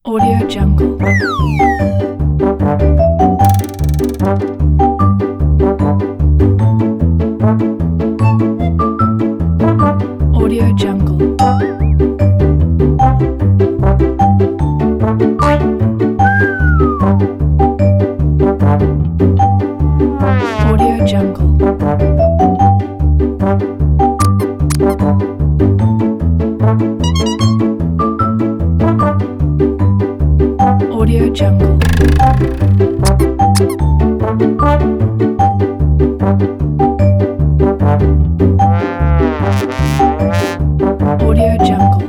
Audio Jungle. Audio Jungle. Audio Jungle. Audio Jungle. Audio Jungle.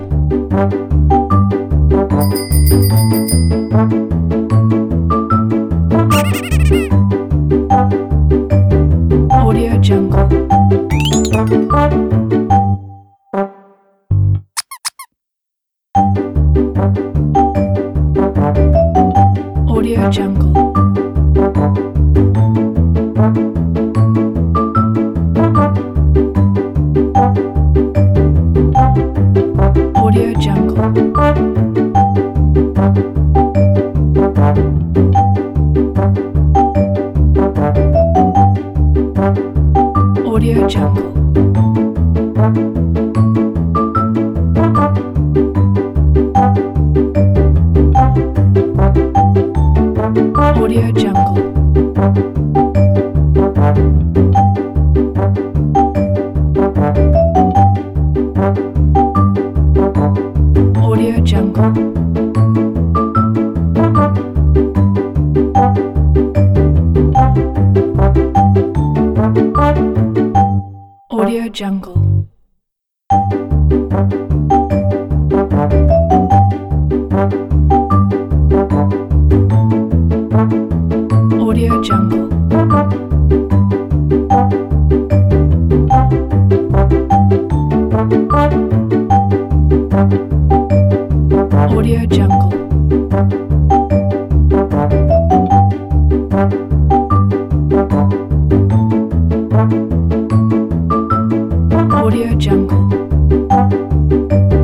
Audio Jungle. Audio Jungle. Audio Jungle. Audio Jungle. Audio Jungle. Audio Jungle. Audio Jungle. Audio Jungle. Audio Jungle. Audio Jungle.